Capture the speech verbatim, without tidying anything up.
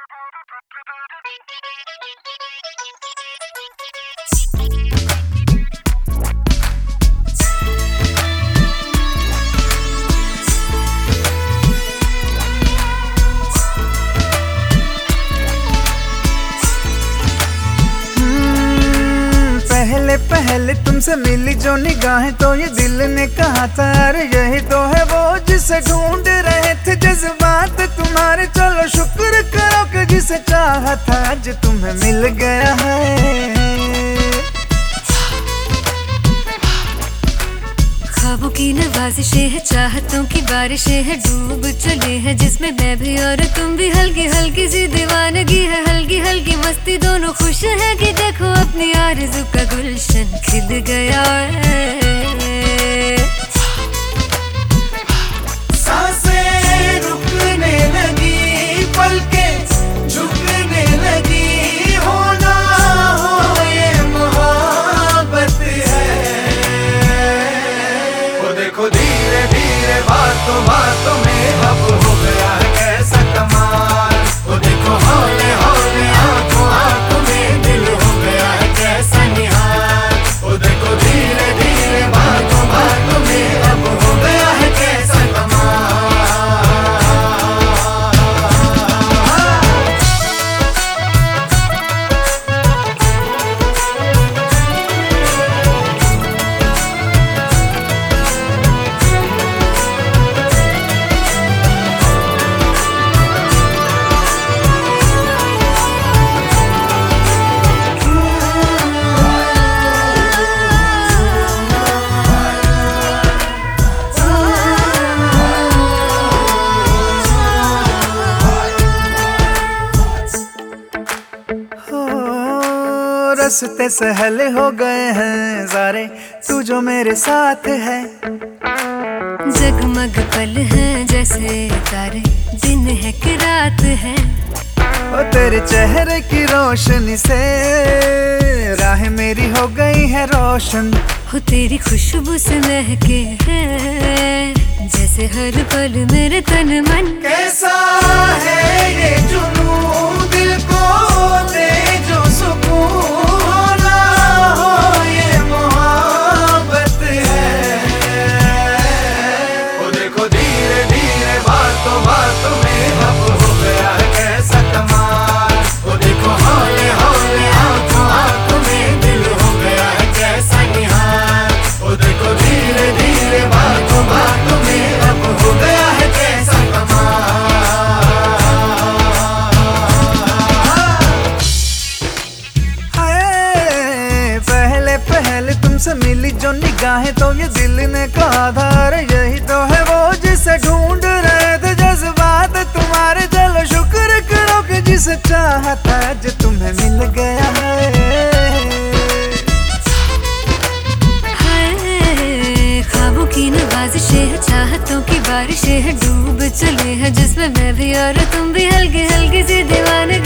पहले पहले तुमसे मिली जो निगाहें तो ये दिल ने कहा था अरे यही तो है वो जिसे ढूंढ रहे थे जज्बात तुम्हारे। चलो शुक्र करो कि जिसे चाहा था आज तुम्हें मिल गया है। ख्वाबों की नवाजिशें है, चाहतों की बारिशें है, डूब चले हैं जिसमें मैं भी और तुम भी। हल्की हल्की सी दीवानगी है, हल्की हल्की मस्ती, दोनों खुश है कि देखो अपनी आरज़ू का गुलशन खिल गया है। सांसें रुकने लगी, पलकें झुकने लगी, होना हो ये मोहब्बत है। वो देखो धीरे धीरे बातों बातों में अब हो गया है कैसा कमाल। वो देखो हौले हौले आंखों आंखों में दिल हो गया है कैसा निहाल। वो देखो धीरे धीरे बातों बातों में अब हो गया है कैसा कमाल। रस्ते सहले हो गए हैं सारे तू जो मेरे साथ है। जगमग पल हैं जैसे तारे, दिन है कि रात है। ओ तेरे चेहरे की रोशनी से राह मेरी हो गई है रोशन। हो तेरी खुशबू से महके हैं जैसे हर पल मेरे तन मन। कैसा है ये जुनून दिल को दे जो सुकून, होना हो ये मोहब्बत है। वो देखो धीरे धीरे बातों बातों में अब हो गया है कैसा कमाल। वो देखो हौले हौले आंखों आंखों में दिल हो गया है कैसा निहाल। वो देखो धीरे धीरे बातों बातों में अब हो गया है कैसा कमाल। हाय पहले पहले तुमसे मिली जो निगाहें तो ये दिल ने कहा था अरे यही तो है वो जिसे ढूंढ रहे थे जज्बात तुम्हारे। चलो शुक्र करो कि जिसे चाहा था आज तुम्हें मिल गया है। ख्वाबों की नवाजिशें है, चाहतों की बारिशें है, डूब चले हैं जिसमें मैं भी और तुम भी। हल्की हल्की सी दीवानगी